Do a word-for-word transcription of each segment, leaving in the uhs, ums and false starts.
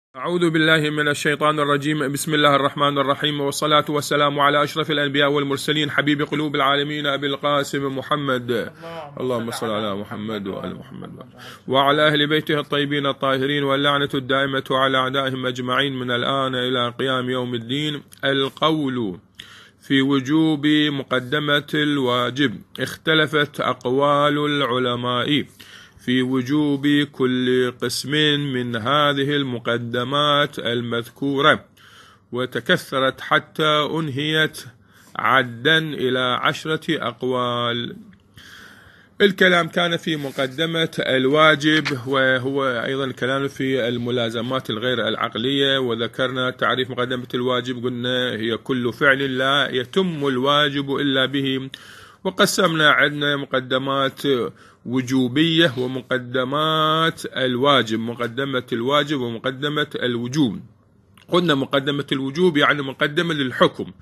أعوذ بالله من الشيطان الرجيم. بسم الله الرحمن الرحيم، والصلاة والسلام على أشرف الأنبياء والمرسلين، حبيب قلوب العالمين أبي القاسم محمد، اللهم صل على محمد وآل محمد وعلى أهل بيته الطيبين الطاهرين، واللعنة الدائمة على أعدائهم أجمعين من الآن إلى قيام يوم الدين. القول في وجوب مقدمة الواجب. اختلفت أقوال العلماء في وجوب كل قسم من هذه المقدمات المذكورة، وتكثرت حتى أنهيت عدا إلى عشرة أقوال. الكلام كان في مقدمة الواجب، وهو أيضا الكلام في الملازمات الغير العقلية، وذكرنا تعريف مقدمة الواجب، قلنا هي كل فعل لا يتم الواجب إلا به. وقسمنا عندنا مقدمات وجوبية ومقدمات الواجب، مقدمة الواجب ومقدمة الوجوب. قلنا مقدمة الوجوب يعني مقدمة للحكم،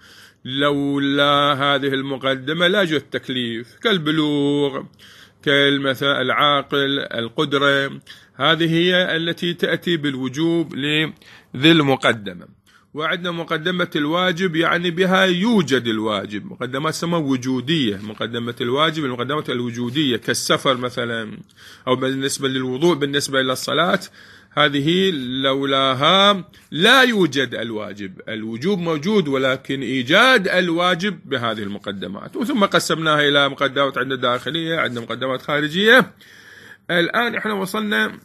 لولا هذه المقدمة لا يوجد تكليف، كالبلوغ، كالمثل العاقل، القدرة، هذه هي التي تأتي بالوجوب لذي المقدمة. وعندنا مقدمة الواجب يعني بها يوجد الواجب، مقدمات سمى وجودية. مقدمة الواجب المقدمات الوجودية كالسفر مثلا، أو بالنسبة للوضوء، بالنسبة إلى الصلاة، هذه لولاها لا يوجد الواجب. الوجوب موجود، ولكن إيجاد الواجب بهذه المقدمات. وثم قسمناها إلى مقدمات عندنا داخلية، عندنا مقدمات خارجية. الآن إحنا وصلنا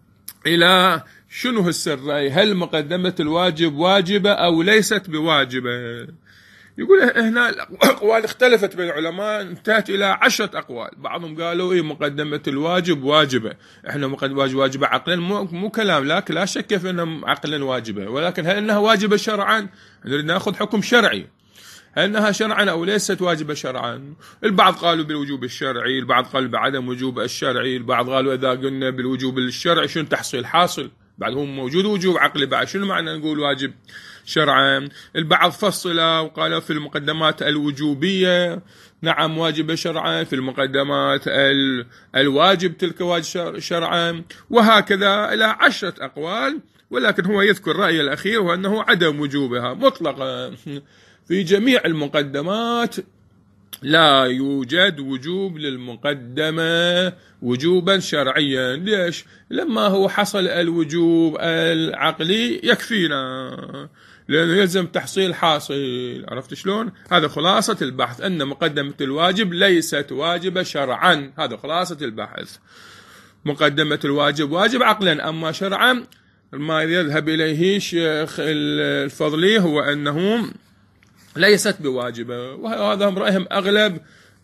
إلى شنو السر؟ هل مقدمة الواجب واجبة أو ليست بواجبة؟ يقول هنا الأقوال اختلفت بين العلماء، انتهت إلى عشرة أقوال. بعضهم قالوا إيه مقدمة الواجب واجبة، إحنا مقدمة واجب واجبة عقلا، مو, مو كلام، لكن لا شك في أنها عقلا واجبة، ولكن هل أنها واجبة شرعا؟ نريد نأخذ حكم شرعي، هل أنها شرعا أو ليست واجبة شرعا؟ البعض قالوا بالوجوب الشرعي، البعض قالوا بعدم وجوب الشرعي، البعض قالوا إذا قلنا بالوجوب الشرعي شنو تحصيل حاصل؟ بعدهم موجود وجوب عقلي، بعد شنو معنى نقول واجب شرعا؟ البعض فصل وقالوا في المقدمات الوجوبية نعم واجب شرعا، في المقدمات الواجب تلك واجب شرعا، وهكذا إلى عشرة أقوال. ولكن هو يذكر الرأي الأخير، وهو أنه عدم وجوبها مطلقا. في جميع المقدمات لا يوجد وجوب للمقدمة وجوبا شرعيا. ليش؟ لما هو حصل الوجوب العقلي يكفينا، لأنه يلزم تحصيل حاصل. عرفت شلون؟ هذا خلاصة البحث، أن مقدمة الواجب ليست واجبة شرعا. هذا خلاصة البحث. مقدمة الواجب واجب عقلا، أما شرعا ما يذهب إليه شيخ الفضلي هو أنه ليست بواجبة، وهذا هم رأيهم أغلب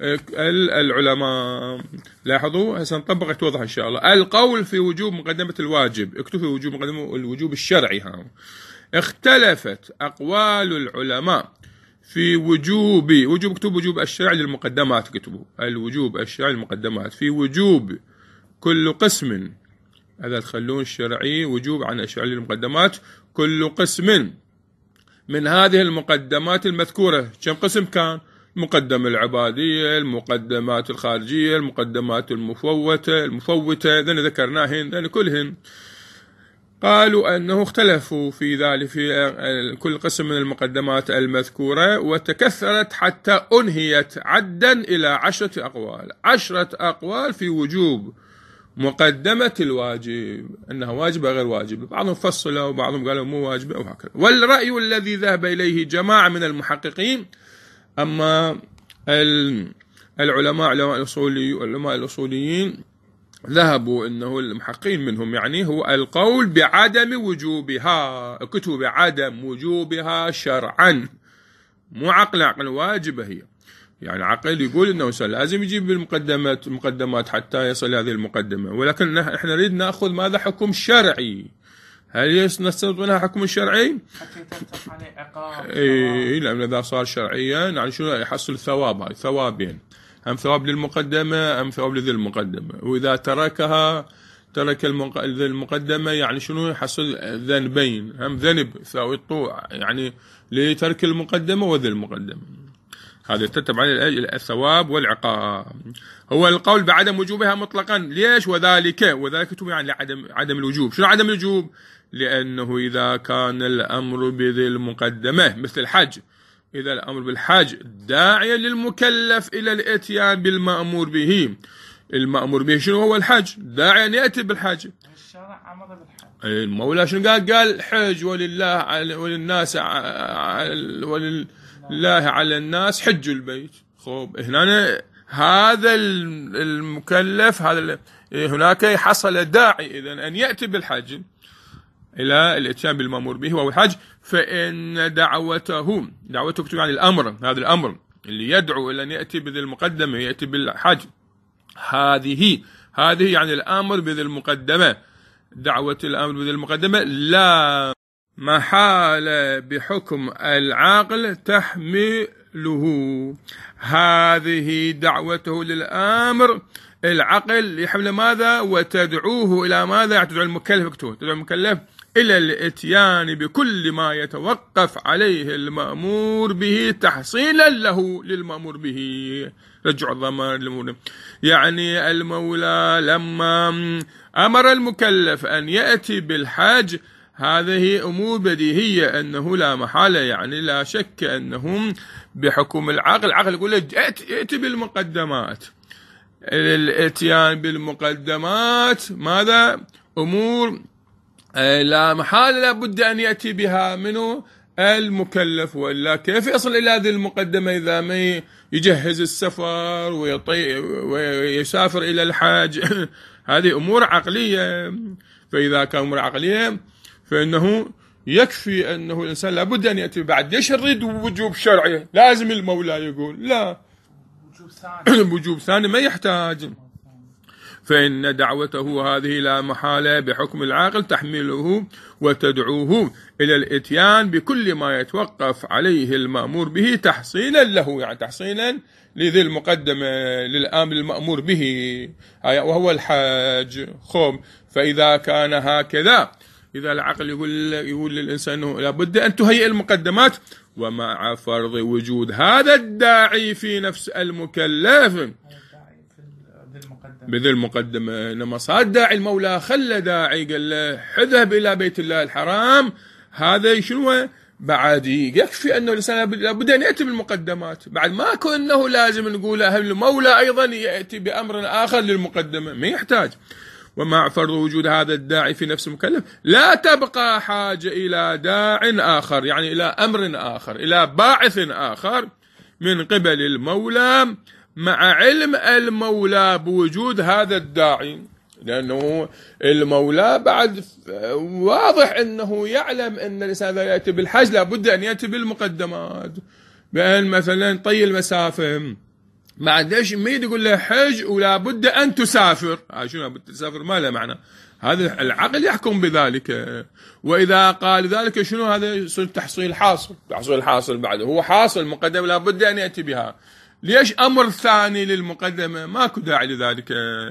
العلماء. لاحظوا هسه نطبق توضح إن شاء الله. القول في وجوب مقدمة الواجب، اكتبوا وجوب مقدمة الوجوب الشرعي. ها اختلفت أقوال العلماء في وجوب وجوب اكتبوا وجوب الشرعي للمقدمات، اكتبوا الوجوب الشرعي للمقدمات في وجوب كل قسم، هذا تخلون الشرعي وجوب عن الشرعي للمقدمات، كل قسم من هذه المقدمات المذكورة. كم قسم كان؟ المقدمة العبادية، المقدمات الخارجية، المقدمات المفوتة المفوتة ذن ذكرناهن، ذن كلهن. قالوا أنه اختلفوا في ذلك في كل قسم من المقدمات المذكورة، وتكثرت حتى أنهيت عدا إلى عشرة أقوال. عشرة أقوال في وجوب مقدمة الواجب، أنها واجبة غير واجبة. بعضهم فصلوا وبعضهم قالوا مو واجبة وهكذا. والرأي الذي ذهب إليه جماعة من المحققين، أما العلماء علماء الأصولي علماء الأصوليين ذهبوا أنه المحققين منهم يعني هو القول بعدم وجوبها، كتب بعدم وجوبها شرعا، مو عقل عقل واجبة هي. يعني عقل يقول انه لازم يجيب المقدمات مقدمات حتى يصل هذه المقدمة، ولكن احنا نريد ناخذ ماذا حكم شرعي. هل نستفيد منها حكم شرعي؟ حتى يترتب عليه عقاب. اي لأن اذا صار شرعيا يعني شنو يحصل ثواب، هاي ثوابين، هم ثواب للمقدمة هم ثواب لذي المقدمة. واذا تركها ترك المقدمة يعني شنو يحصل ذنبين، هم ذنب ثواب الطوع يعني لترك المقدمة وذي المقدمة. هذا يترتب عليه الثواب والعقاب. هو القول بعدم وجوبها مطلقا. ليش؟ وذلك وذلك يعني عدم عدم الوجوب. شنو عدم الوجوب؟ لأنه إذا كان الأمر بذي المقدمة مثل الحج، إذا الأمر بالحج داعيا للمكلف إلى الإتيان بالمأمور به، المأمور به شنو هو الحج؟ داعيا أن يأتي بالحج. الشرع أمر بالحج. المولى شنو قال؟ قال حج ولله وللناس ولله على الناس حج البيت. خب هنا هذا المكلف هذا هناك حصل داعي إذن أن يأتي بالحج إلى الإتيان بالمأمور به وهو الحج، فإن دعوته دعوته تكتب عن الأمر، هذا الأمر اللي يدعو إلى أن يأتي بذي المقدمة يأتي بالحج، هذه هذه يعني الأمر بذي المقدمة، دعوة الأمر بذي المقدمة لا محالة بحكم العاقل تحمله، هذه دعوته للأمر العقل يحمل ماذا؟ وتدعوه إلى ماذا؟ تدعو المكلف، اكتبه تدعو المكلف إلى الإتيان بكل ما يتوقف عليه المأمور به تحصيلا له للمأمور به. رجع الضمان للمأمور، يعني المولى لما أمر المكلف أن يأتي بالحج هذه أمور بديهية أنه لا محالة، يعني لا شك أنهم بحكم العقل، العقل يقول لك ائت بالمقدمات، الاتيان بالمقدمات ماذا؟ أمور لا محالة لا بد أن يأتي بها منه المكلف، وإلا كيف يصل إلى هذه المقدمة إذا ما يجهز السفر ويطي ويسافر إلى الحج؟ هذه أمور عقلية، فإذا كان أمور عقلية فإنه يكفي أنه الإنسان لابد أن يأتي بعد. ليش نريد وجوب شرعي؟ لازم المولى يقول لا، وجوب ثاني وجوب ثاني ما يحتاج، فإن دعوته هذه لا محالة بحكم العاقل تحمله وتدعوه إلى الإتيان بكل ما يتوقف عليه المأمور به تحصيلا له، يعني تحصيلا لذي المقدمة للآمر المأمور به وهو الحاج. خب فإذا كان هكذا، إذا العقل يقول يقول للإنسان أنه لابد أن تهيئ المقدمات، ومع فرض وجود هذا الداعي في نفس المكلف بذي المقدمة، إنما صار داعي المولى خلى داعي قال له اذهب إلى بيت الله الحرام، هذا شنو بعد يكفي أنه الإنسان لابد أن يأتي بالمقدمات، بعد ما كأنه لازم نقول المولى أيضا يأتي بأمر آخر للمقدمة، ما يحتاج. ومع فرض وجود هذا الداعي في نفس المكلف لا تبقى حاجة إلى داع آخر، يعني إلى أمر آخر، إلى باعث آخر من قبل المولى مع علم المولى بوجود هذا الداعي، لأنه المولى بعد واضح أنه يعلم أن الإنسان إذا يأتي بالحج لابد أن يأتي بالمقدمات، بأن مثلا طي المسافة ما عندش ما يقول له حج ولا بد أن تسافر، شنو بد تسافر ما له معنى، هذا العقل يحكم بذلك، وإذا قال ذلك شنو هذا يصير تحصيل حاصل، تحصيل حاصل بعد هو حاصل مقدمة لا بد أن يأتي بها، ليش أمر ثاني للمقدمة؟ ماكو داعي لذلك.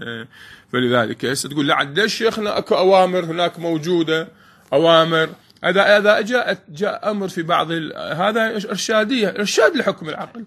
فلذلك هسه تقول لا عندش شيخنا اكو أوامر هناك موجودة أوامر، إذا إذا جاء جاء أمر في بعض هذا إرشادية، إرشاد لحكم العقل،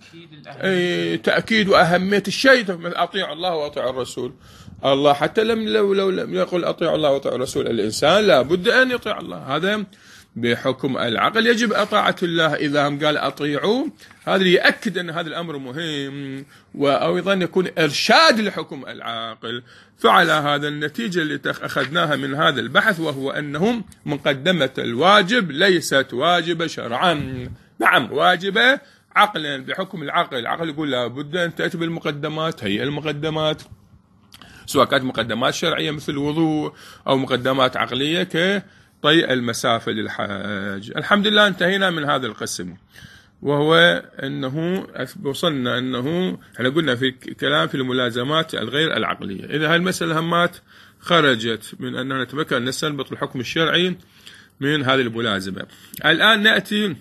أي تأكيد وأهمية الشيء، أطيع الله وأطيع الرسول، الله حتى لم لو لو لم يقل أطيع الله وأطيع الرسول الإنسان لا بد أن يطيع الله، هذا بحكم العقل يجب أطاعة الله، إذا هم قال أطيعوا هذا يأكد أن هذا الأمر مهم، وأيضا يكون إرشاد لحكم العاقل. فعلى هذا النتيجة اللي أخذناها من هذا البحث، وهو أنهم مقدمة الواجب ليست واجبة شرعا، نعم واجبة عقلا بحكم العقل، العقل يقول لا بد أن تأتي بالمقدمات، هي المقدمات سواء كانت مقدمات شرعية مثل الوضوء أو مقدمات عقلية كطي المسافة للحاج. الحمد لله انتهينا من هذا القسم، وهو أنه وصلنا أنه احنا قلنا في كلام في الملازمات الغير العقلية، إذا هاي المسألة همات خرجت من أننا نتمكن أن نستنبط الحكم الشرعي من هذه الملازمة. الآن نأتي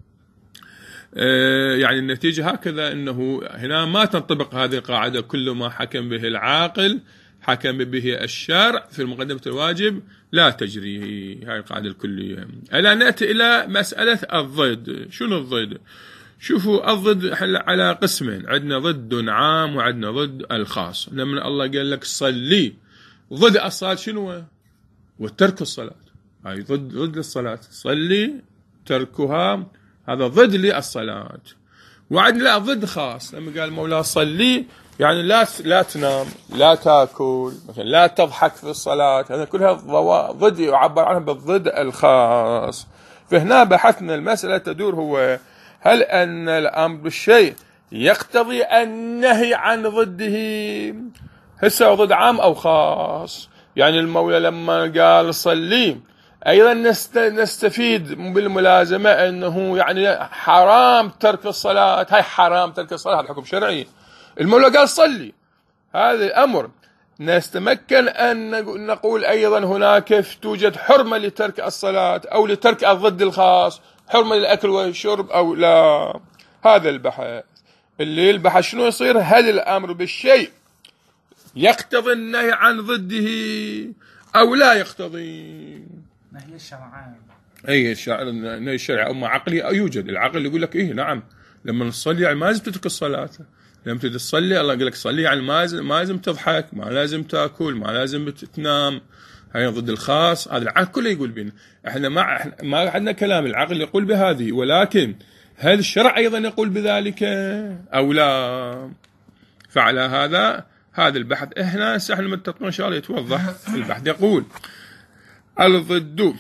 يعني النتيجة هكذا، أنه هنا ما تنطبق هذه القاعدة كل ما حكم به العاقل حكم به الشرع في المقدمة الواجب لا تجري، هاي القاعدة الكلية. الآن نأتي إلى مسألة الضد. شنو الضد؟ شوفوا الضد على قسمين، عندنا ضد عام وعندنا ضد الخاص. لما الله قال لك صلي، ضد الصلاة شنو؟ وترك الصلاة. هاي ضد ضد الصلاة. صلي تركها هذا ضد للصلاة. وعندنا لا ضد خاص لما قال مولاه صلي يعني لا لا تنام، لا تاكل، مثلا لا تضحك في الصلاة، هذا كلها ضد يعبر عنها بالضد الخاص. فهنا بحثنا المسألة تدور هو هل أن الأمر بالشيء يقتضي النهي عن ضده، هسه ضد عام أو خاص. يعني المولى لما قال صلي أيضا نستفيد بالملازمة أنه يعني حرام ترك الصلاة، هاي حرام ترك الصلاة، هذا حكم شرعي. المولى قال صلي، هذا الأمر نستمكن أن نقول أيضا هناك توجد حرمة لترك الصلاة أو لترك الضد الخاص، حرمة للأكل والشرب أو لا. هذا البحث اللي البحث شنو يصير، هل الأمر بالشيء يقتضي النهي عن ضده أو لا يقتضي. نهي الشرعان أي الشرع نهي الشرع أما عقلي أو يوجد العقل يقول لك إيه نعم لما نصلي يعني ما لازم تترك الصلاة، لما تجي تصلي الله يقول لك صلي يعني ما ما لازم تضحك، ما لازم تاكل، ما لازم تنام. هاي ضد الخاص، هذا العقل كله يقول بينا. احنا ما احنا ما عندنا كلام العقل يقول بهذه، ولكن هل الشرع ايضا يقول بذلك او لا؟ فعلى هذا هذا البحث احنا سهل متفقين ان شاء الله يتوضح. البحث يقول الضد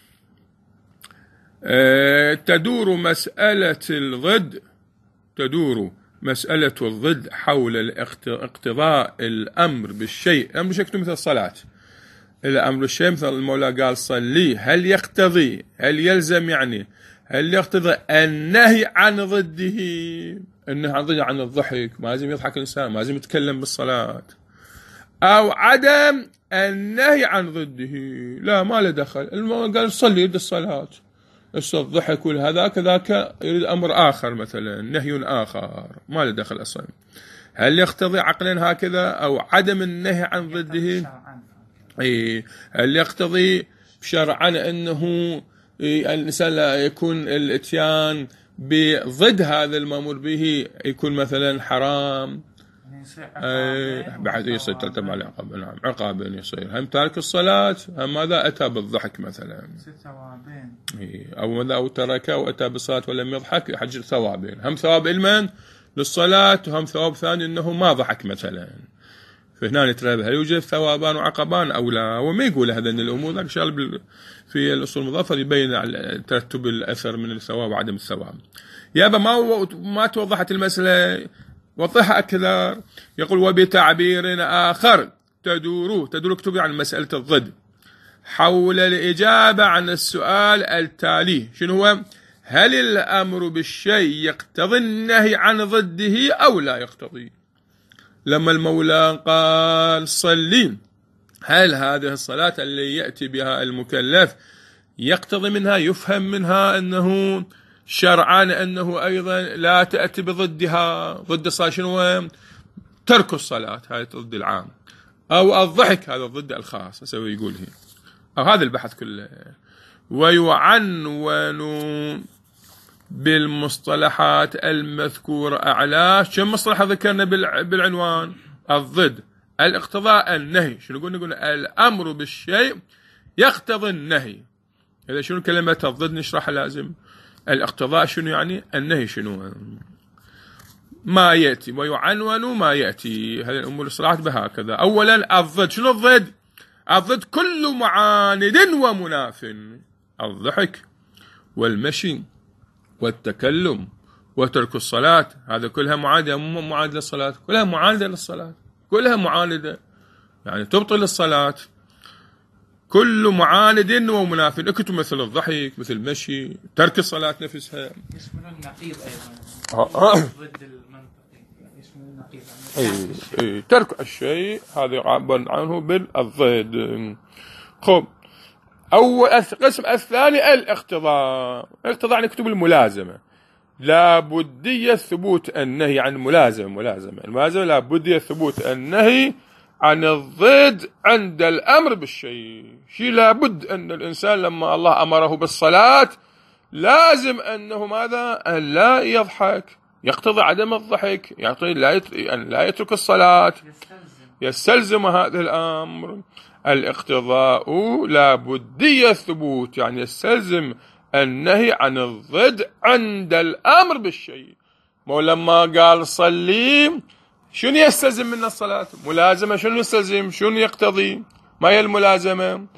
اه تدور مسألة الضد تدور مسألة الضد حول اقتضاء الأمر بالشيء. الأمر بالشيء مثل الصلاة، الأمر بالشيء مثل المولى قال صلي، هل يقتضي هل يلزم يعني هل يقتضي النهي عن ضده، النهي عن ضده عن الضحك، ما لازم يضحك الإنسان، ما لازم يتكلم بالصلاة، أو عدم النهي عن ضده لا ما له دخل. المولى قال صلي يريد الصلاة، الضحك والهذا كذاك يريد أمر آخر مثلا نهي آخر ما له دخل أصلا. هل يقتضي عقلا هكذا أو عدم النهي عن ضده؟ أي هل يقتضي شرعا أنه الإنسان لا يكون الاتيان بضد هذا المأمور به يكون مثلا حرام؟ أي بعد يصير ترتب على عقاب، نعم عقاب يصير هم تارك الصلاة هم ماذا أتى بالضحك مثلا أو ماذا أو ترك وأتى بالصلاة ولم يضحك يحجر ثوابين، هم ثواب علما للصلاة وهم ثواب ثاني أنه ما ضحك مثلا. فهنا نترى هل يوجد ثوابان وعقبان أو لا، وما يقول هذا أن الأمور ذلك شغل في الأصول المضافة يبين على ترتب الأثر من الثواب وعدم الثواب. يابا ما ما توضحت المسألة وضحها أكثر. يقول وبتعبير آخر تدور تدور اكتب عن مسألة الضد حول الإجابة عن السؤال التالي شنو هو، هل الأمر بالشيء يقتضي النهي عن ضده أو لا يقتضي. لما المولى قال صلي، هل هذه الصلاة اللي يأتي بها المكلف يقتضي منها يفهم منها أنه شرعا أنه أيضا لا تأتي بضدها، ضد الصلاة شنو ترك الصلاة هذا ضد العام، أو الضحك هذا ضد الخاص سوي يقول هي. أو هذا البحث كله. ويعنون بالمصطلحات المذكورة أعلاه. كم مصطلح ذكرنا بالعنوان؟ الضد، الاقتضاء، النهي. شنو نقول؟ نقول الأمر بالشيء يقتضي النهي. إذا شنو كلمة الضد نشرح لازم. الاقتضاء شنو يعني؟ النهي شنو؟ ما يأتي. ويعنون ما يأتي. هذه الأمور الصلاحات بهكذا. أولا الضد، شنو الضد؟ الضد كل معاند ومناف، الضحك والمشي والتكلم وترك الصلاة، هذا كلها معاندة مو معاندة للصلاة، كلها معاندة للصلاة، كلها معاندة يعني تبطل الصلاة. كل معاند ومناف، اكتب مثل الضحك مثل المشي ترك الصلاة نفسها. يشمل النقيض أيضا ضد المنطقي، يشمل النقيض أي أي ترك الشيء هذا يعبر عنه بالضد. خب أول قسم الثاني الاقتضاء. الاقتضاء نكتب الملازمة، لا بدية ثبوت النهي عن الملازمة. ملازمة الملازمة لا بدية ثبوت النهي عن الضد عند الأمر بالشيء. شيء لابد أن الإنسان لما الله أمره بالصلاة لازم أنه ماذا؟ أن لا يضحك، يقتضي عدم الضحك، يقتضي لا أن لا يترك الصلاة، يستلزم هذا الأمر. الاقتضاء لا بدي الثبوت، يعني يستلزم النهي عن الضد عند الأمر بالشيء. مو لما قال صلي شنو يستلزم من الصلاة؟ ملازمة. شنو يستلزم؟ شنو يقتضي؟ ما هي الملازمة؟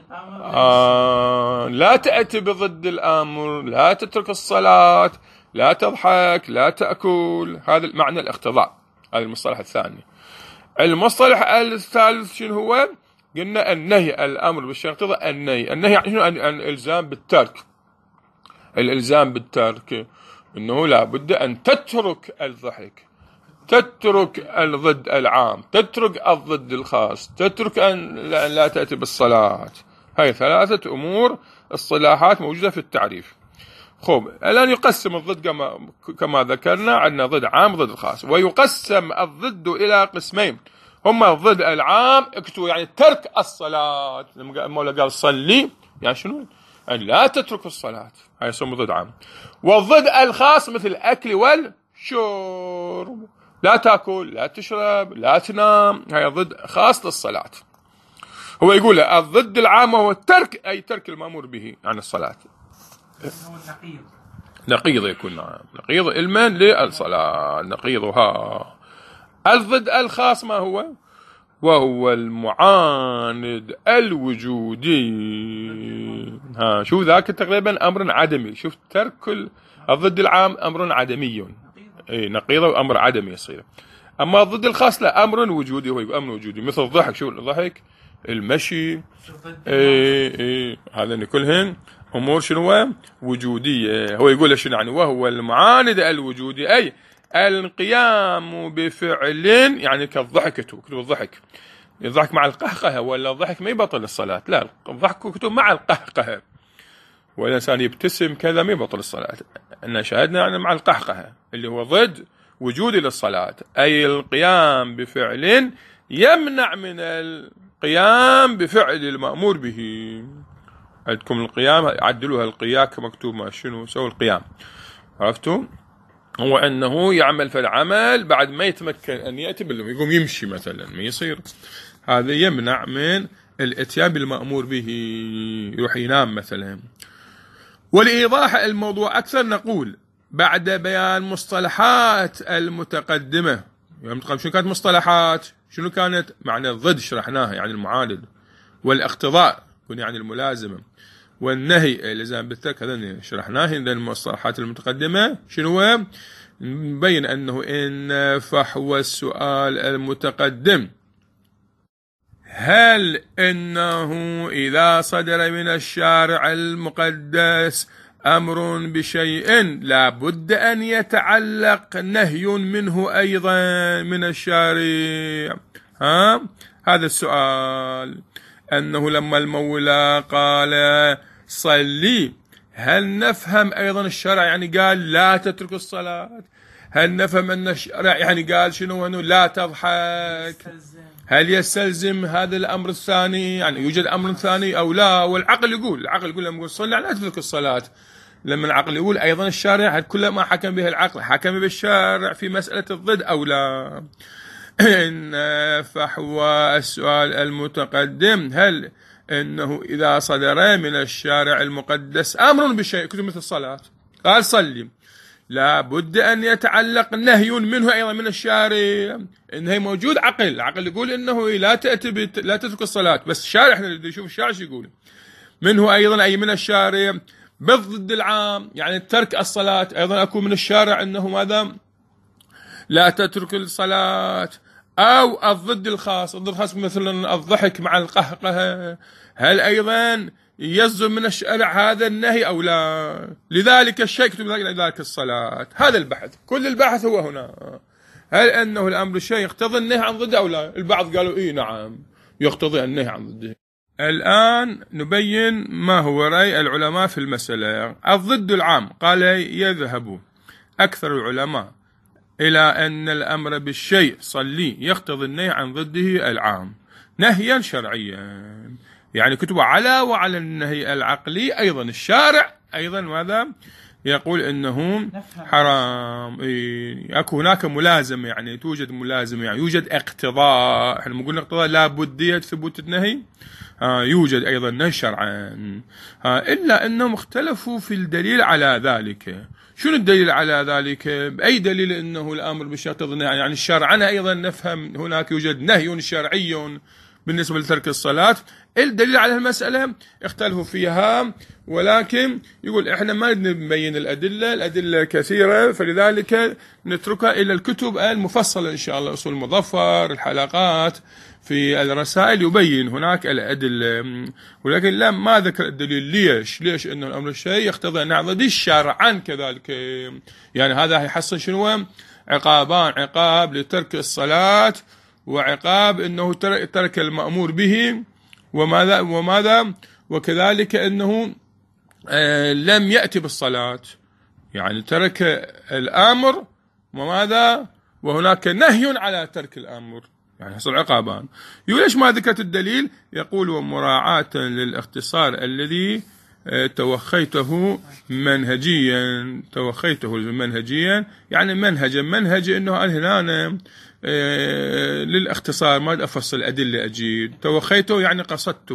آه لا تأتي بضد الأمر، لا تترك الصلاة، لا تضحك، لا تأكل. هذا المعنى الاقتضاء، هذا المصطلح الثاني. المصطلح الثالث شنو هو؟ قلنا النهي، الأمر بالشيء يقتضي النهي. النهي يعني شنو؟ الإلزام بالترك. الإلزام بالترك إنه لا بد أن تترك الضحك، تترك الضد العام، تترك الضد الخاص، تترك أن لا تأتي بالصلاة. هاي ثلاثة أمور اصطلاحات موجودة في التعريف. خب الآن يقسم الضد كما, كما ذكرنا، عندنا ضد عام ضد خاص، ويقسم الضد إلى قسمين. هما الضد العام اكتو يعني ترك الصلاة، المولى قال صلي يعني شنو؟ يعني لا تترك الصلاة، هاي يسمى ضد عام. والضد الخاص مثل الأكل والشرب، لا تأكل، لا تشرب، لا تنام، هاي ضد خاص للصلاة. هو يقول الضد العام هو الترك، أي ترك المأمور به عن الصلاة. هو النقيض. نقيض يكون، نعم، نقيض علما للصلاة، نقيضها. الضد الخاص ما هو؟ وهو المعاند الوجودي. ها شوف ذاك تقريبا أمر عدمي. شوف ترك الضد العام أمر عدمي، اي نقيضه أمر عدمي يصير. أما الضد الخاص لا، أمر وجودي، هو أمر وجودي مثل الضحك. شوف الضحك، المشي، اي اي هذين كلهن أمور شنو؟ وجودية. هو يقول شنو يعني؟ وهو المعاند الوجودي، أي القيام بفعل يعني كالضحك. كتب الضحك، الضحك مع القهقه، ولا الضحك ما يبطل الصلاة، لا الضحك كتب مع القهقه، والإنسان يبتسم كذا ما يبطل الصلاة. أن شاهدنا يعني مع القهقه اللي هو ضد وجودي للصلاة، أي القيام بفعل يمنع من القيام بفعل المأمور به. عندكم القيام عدلوها القياك مكتوب ما شنو سووا القيام، عرفتوا؟ هو أنه يعمل في العمل بعد ما يتمكن أن يأتي بالله، يقوم يمشي مثلا ما يصير، هذا يمنع من الاتيان بالمأمور به، يروح ينام مثلا. ولإيضاح الموضوع أكثر نقول بعد بيان مصطلحات المتقدمة، شنو كانت مصطلحات؟ شنو كانت؟ معنى الضد شرحناها يعني المعاند، والاقتضاء يعني الملازمة، والنهي الإلزام بالترك هذا شرحناه. عند المصطلحات المتقدمة شنو؟ نبين أنه إن فحوى السؤال المتقدم هل إنه إذا صدر من الشارع المقدس أمر بشيء لا بد أن يتعلق نهي منه أيضا من الشارع؟ ها هذا السؤال، أنه لما المولى قال صلي هل نفهم أيضا الشرع يعني قال لا تترك الصلاة؟ هل نفهم أن الشرع يعني قال شنو؟ أنه لا تضحك؟ هل يستلزم هذا الأمر الثاني؟ يعني يوجد أمر ثاني أو لا؟ والعقل يقول، العقل يقول لما يقول صلي لا تترك الصلاة، لما العقل يقول أيضا الشارع كل ما حكم به العقل حكم بالشارع في مسألة الضد أو لا. إن فحوى السؤال المتقدم هل إنه إذا صدر من الشارع المقدس أمر بشيء كتب مثل الصلاة قال صلي لا بد أن يتعلق نهي منه أيضا من الشارع. إنه موجود عقل، عقل يقول إنه لا تأتي بت... لا تترك الصلاة، بس الشارع احنا اللي نشوف الشارع شو يقول منه أيضا، أي من الشارع بالضد العام يعني ترك الصلاة أيضا أكون من الشارع إنه ماذا؟ لا تترك الصلاة. أو الضد الخاص، الضد الخاص مثلا الضحك مع القهقه، هل أيضا يلزم من الشارع هذا النهي أو لا؟ لذلك الشيء كتب لذلك الصلاة. هذا البحث، كل البحث هو هنا، هل أنه الأمر الشيء يقتضي النهي عن ضده أو لا؟ البعض قالوا إيه نعم يقتضي النهي عن ضده. الآن نبين ما هو رأي العلماء في المسألة. الضد العام قال يذهب أكثر العلماء إلى أن الأمر بالشيء صلي يقتضي النهي عن ضده العام نهيا شرعيا، يعني كتب على وعلى النهي العقلي أيضا الشارع أيضا ماذا يقول انه حرام. اكو هناك ملازمه، يعني توجد ملازمه، يعني يوجد اقتضاء. احنا قلنا اقتضاء لا بديه ثبوت النهي، آه يوجد ايضا نهي شرعا، آه الا انهم اختلفوا في الدليل على ذلك. شنو الدليل على ذلك؟ باي دليل انه الامر بالشيء يقتضي النهي؟ يعني شرعا ايضا نفهم هناك يوجد نهي شرعي بالنسبة لترك الصلاة. الدليل على المسألة اختلفوا فيها، ولكن يقول احنا ما نبين الأدلة، الأدلة كثيرة، فلذلك نتركها إلى الكتب المفصلة إن شاء الله، أصول المظفر، الحلقات في الرسائل يبين هناك الأدلة. ولكن لا، ما ذكر الدليل. ليش؟ ليش إنه الأمر الشيء يقتضي أن نعضد شرعا كذلك؟ يعني هذا يحصل شنو؟ عقابان: عقاب لترك الصلاة، وعقاب انه ترك المأمور به، وماذا وماذا وكذلك انه آه لم يأتي بالصلاة، يعني ترك الامر وماذا وهناك نهي على ترك الامر، يعني حصل عقابان. يقول ليش ما ذكرت الدليل؟ يقول: ومراعاة للاختصار الذي آه توخيته منهجيا. توخيته منهجيا يعني منهجا، منهج انه هنا إيه للاختصار، ما افصل الادله اجيد. توخيته يعني قصدته،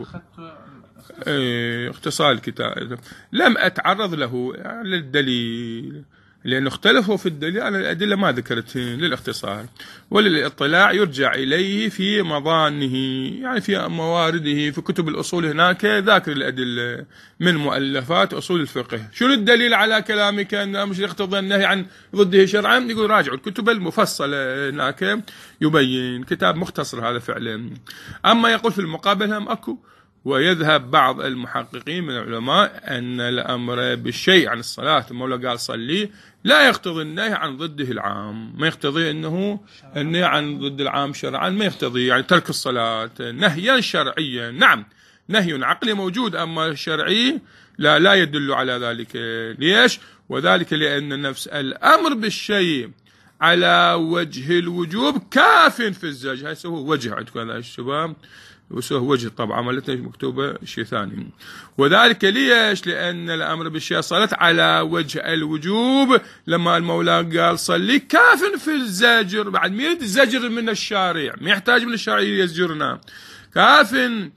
إيه اختصار الكتاب، لم اتعرض له يعني للدليل، لانه اختلفوا في الدليل على الادله ما ذكرتهن للاختصار. وللاطلاع يرجع اليه في مظانه، يعني في موارده، في كتب الاصول هناك ذاكر الادله من مؤلفات اصول الفقه. شنو الدليل على كلامك ان مش يقتضي النهي عن ضده شرعا؟ يقول راجعوا الكتب المفصله هناك يبين، كتاب مختصر هذا فعلا. اما يقول في المقابل هم اكو، ويذهب بعض المحققين من العلماء أن الأمر بالشيء عن الصلاة، المولى قال صلي، لا يقتضي النهي عن ضده العام، ما يقتضي أنه النهي عن ضد العام شرعا، ما يقتضي يعني ترك الصلاة نهيا شرعيا. نعم نهي عقلي موجود، أما الشرعي لا لا يدل على ذلك. ليش؟ وذلك لأن نفس الأمر بالشيء على وجه الوجوب كاف في الزج. هاي هو وجه عندكم هذا الشباب، وسوه وجه طبعا عملتنا مكتوبة شيء ثاني. وذلك ليش؟ لأن الأمر بالشيء صارت على وجه الوجوب، لما المولى قال صلي كاف في الزجر، بعد ما يريد الزجر من الشارع، ما يحتاج من الشارع يزجرنا، كاف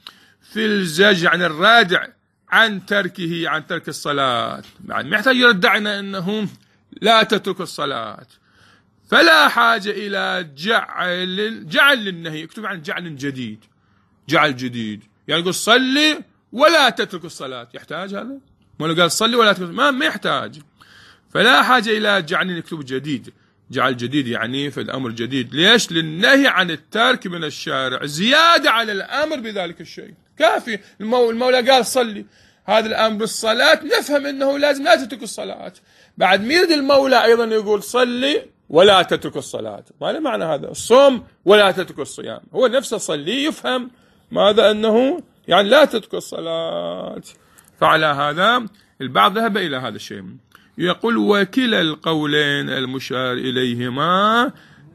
في الزجر عن الرادع عن تركه، عن ترك الصلاة، بعد ما يحتاج يردعنا أنه لا تترك الصلاة، فلا حاجة إلى جعل جعل للنهي. اكتب عن جعل جديد، جعل جديد يعني يقول صلي ولا تترك الصلاة، يحتاج هذا؟ ما قال صلي ولا تترك، ما ما يحتاج. فلا حاجة إلى جعل يكتب جديد، جعل جديد يعني في الأمر جديد. ليش؟ للنهي عن الترك من الشارع زيادة على الأمر بذلك الشيء، كافي. المولى قال صلي، هذا الأمر بالصلاة نفهم أنه لازم لا تترك الصلاة، بعد ميرد المولى أيضا يقول صلي ولا تترك الصلاة، ما له معنى هذا؟ الصوم ولا تترك الصيام، هو نفسه صلي يفهم ماذا أنه يعني لا تترك الصلاة. فعلى هذا البعض ذهب إلى هذا الشيء. يقول: وكلا القولين المشار إليهما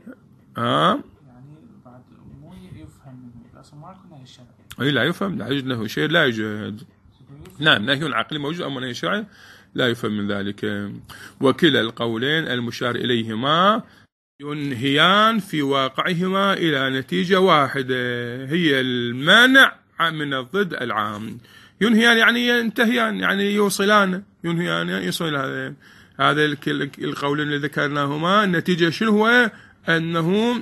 ها يعني بعد مو يفهم منه اصلا ما كنا هالشرع، اي لا يفهم، لا يوجد له شيء، لا يوجد. نعم نهي عقلي موجود، اما نهي شرعي لا يفهم من ذلك. وكلا القولين المشار إليهما ينهيان في واقعهما إلى نتيجة واحدة، هي المانع من الضد العام. ينهيان يعني ينتهيان، يعني يوصلان، ينهيان يوصل. هذا هذا القولين اللي ذكرناهما النتيجة شنو هو؟ أنه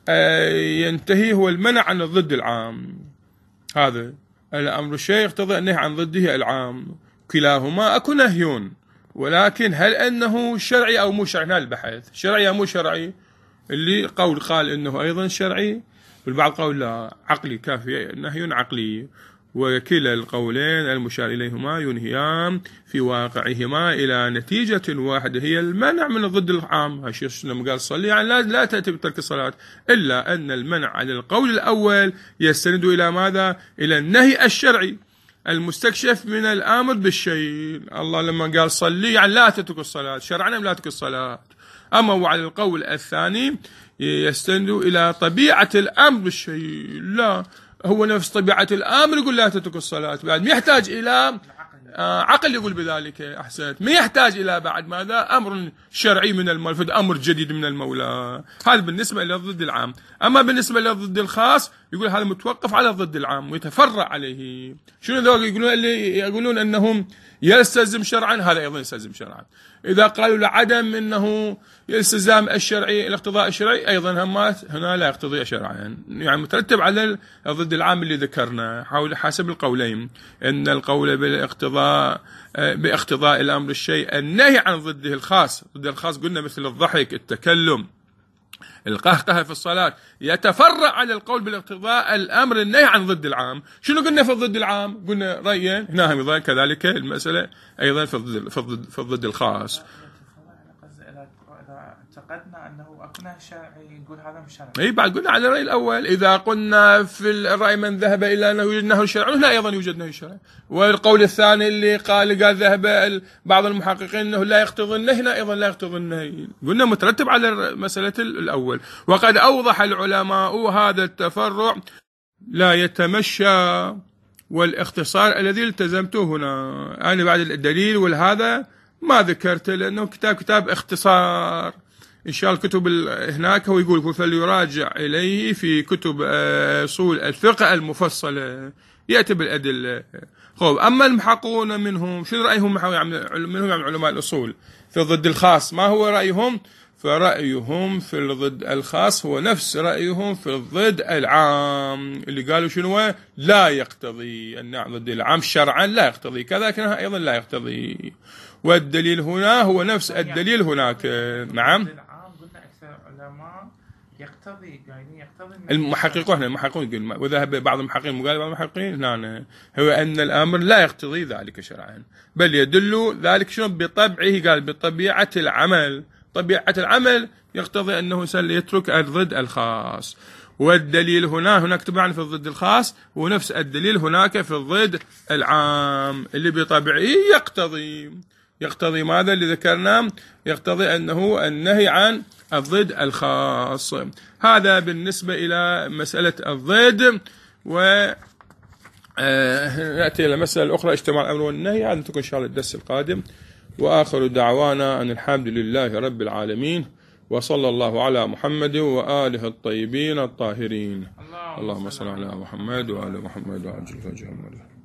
ينتهي هو المنع عن الضد العام. هذا الأمر الشيء يقتضي النهي عن ضده العام، كلاهما أكو نهيون، ولكن هل أنه شرعي أو مو شرعي؟ هذا البحث، شرعي أو مو شرعي. اللي قول قال إنه أيضا شرعي، والبعض قول لا عقلي كافي، نهي عقلي. وكلا القولين المشار إليهما ينهيان في واقعهما إلى نتيجة واحدة، هي المنع من الضد العام. هالشيء لما قال صلي يعني لا, لا تأتي بترك الصلاة، إلا أن المنع على القول الأول يستند إلى ماذا؟ إلى النهي الشرعي المستكشف من الآمر بالشيء. الله لما قال صلي يعني لا تترك الصلاة، شرعا لا تترك الصلاة. أما وعلى القول الثاني يستند إلى طبيعة الأمر بالشيء، لا هو نفس طبيعة الأمر يقول لا تترك الصلاة، بعد ما يحتاج إلى آه عقل يقول بذلك. أحسنت. ما يحتاج إلى بعد ماذا أمر شرعي من المولى، أمر جديد من المولى. هذا بالنسبة إلى الضد العام. أما بالنسبة إلى الضد الخاص يقول هذا متوقف على الضد العام ويتفرع عليه. شنو ذول يقولون؟ اللي يقولون أنهم يلتزم شرعا، هذا أيضا يلتزم شرعا. إذا قالوا لعدم أنه الالتزام الشرعي الاقتضاء الشرعي، أيضا همات هنا لا يقتضي شرعا، يعني مترتب على الضد العام اللي ذكرنا حول حسب القولين. إن القول بالاقتضاء باقتضاء الأمر الشيء النهي عن ضده الخاص. ضد الخاص قلنا مثل الضحك، التكلم، القهقه في الصلاة، يتفرع على القول بالاقتضاء الأمر النهي عن ضد العام. شنو قلنا في الضد العام؟ قلنا رأيين. هنا أيضا كذلك المسألة أيضا في الضد في الضد, في الضد الخاص. إذا اعتقدنا أنه أكنه شرعي نقول هذا مش شرعي. أي بعد قلنا على الرأي الأول. إذا قلنا في الرأي من ذهب إلى أنه يوجد نهي شرعي، هنا أيضا يوجد نهي شرعي. والقول الثاني اللي قال قال ذهب بعض المحققين أنه لا يقتضي النهي، هنا أيضا لا يقتضي النهي. قلنا مترتب على مسألة الأول. وقد أوضح العلماء هذا التفرع لا يتمشى والاختصار الذي التزمته هنا. أنا بعد الدليل والهذا ما ذكرت لأنه كتاب كتاب اختصار. إن شاء الله الكتب هناك هو يقول فليراجع إليه في كتب أصول الفقه المفصلة يأتي بالأدلة. خب أما المحققون منهم شو رأيهم؟ منهم يعني علماء الأصول في الضد الخاص ما هو رأيهم؟ فرأيهم في الضد الخاص هو نفس رأيهم في الضد العام اللي قالوا شنو؟ لا يقتضي أن ضد العام شرعا لا يقتضي كذا، كذا أيضا لا يقتضي. والدليل هنا هو نفس الدليل هناك. نعم. يقتضي يعني يقتضي المحققون المحققون يقول وذهب بعض المحققين مقال بعض المحققين هنا هو أن الأمر لا يقتضي ذلك شرعا، بل يدل ذلك شنو؟ بطبعه، قال بطبيعة العمل. طبيعة العمل يقتضي أنه يترك الضد الخاص. والدليل هنا هناك طبعا في الضد الخاص ونفس الدليل هناك في الضد العام اللي بطبعه يقتضي يقتضي ماذا اللي ذكرناه؟ يقتضي أنه النهي عن الضد الخاص. هذا بالنسبة إلى مسألة الضد. و نأتي إلى مسألة أخرى اجتماع الأمر والنهي. هذا تكون إن شاء الله الدرس القادم. وآخر دعوانا أن الحمد لله رب العالمين، وصلى الله على محمد وآله الطيبين الطاهرين. اللهم صل على محمد وآل محمد وعجل فرجهم.